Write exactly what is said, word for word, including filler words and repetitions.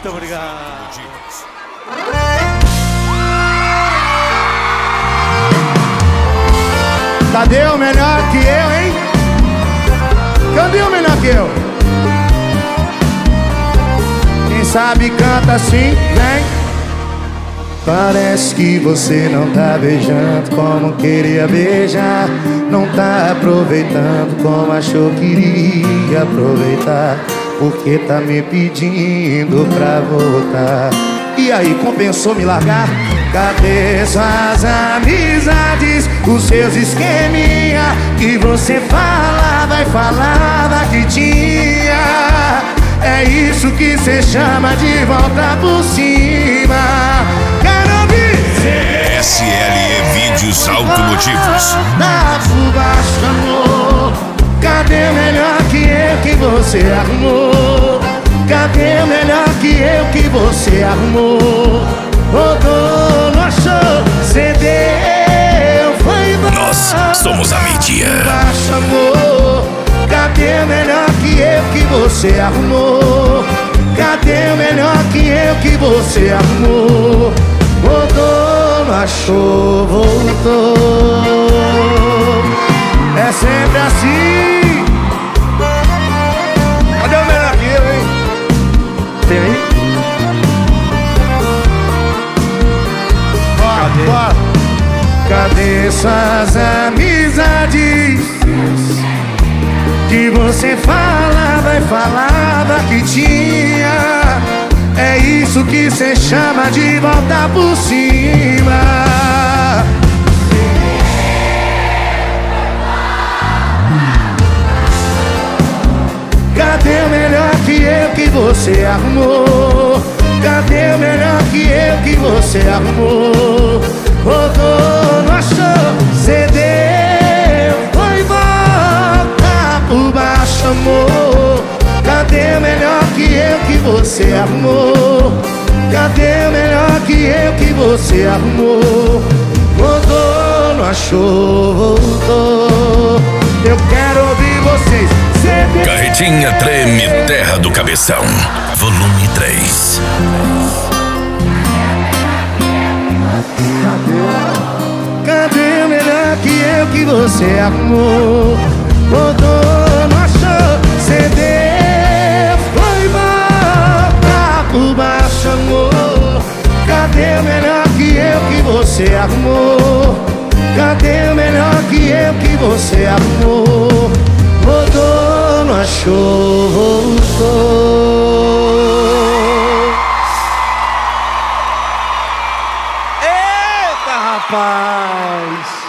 Muito obrigado. Cadê o melhor que eu, hein? Cadê o melhor que eu? Quem sabe canta assim, vem. Parece que você não tá beijando como queria beijar. Não tá aproveitando como achou que iria aproveitar. Porque tá me pedindo pra voltar. E aí, compensou me largar? Cadê suas amizades? Os seus esqueminha que você falava e falava que tinha. É isso que cê chama de volta por cima. Quero ouvir S L E Vídeos Automotivos. da baixo, amor. Cadê o melhor que eu que você arrumou? Cadê o melhor que eu que você arrumou? Rodou, não achou, cedeu, foi embora. Nós somos a mídia. Baixo, amor. Cadê o melhor que eu que você arrumou? Cadê o melhor que eu que você arrumou? Rodou, não achou, voltou. É sempre assim. Cadê o melhor que eu, hein? Tem aí? Cadê? Bora. Cadê suas amizades? Que você falava e falava que tinha. É isso que cê chama de volta por cima. Cadê o melhor que eu que você arrumou? Cadê o melhor que eu que você arrumou? Rodou, não achou, cedeu, foi volta por baixo, amor. Cadê o melhor que eu que você arrumou? Cadê o melhor que eu que você arrumou? Rodou, não achou, voltou. Eu quero ouvir vocês. Cedeu. Carretinha Treme Terra do Cabeção, volume três. Cadê o melhor que eu que você arrumou? Rodou, não achou, cedeu, foi volta por baixo, amor. Cadê o melhor que eu que você arrumou? Cadê o melhor que eu que você arrumou? Rodou, não achou, voltou. Eita, rapaz!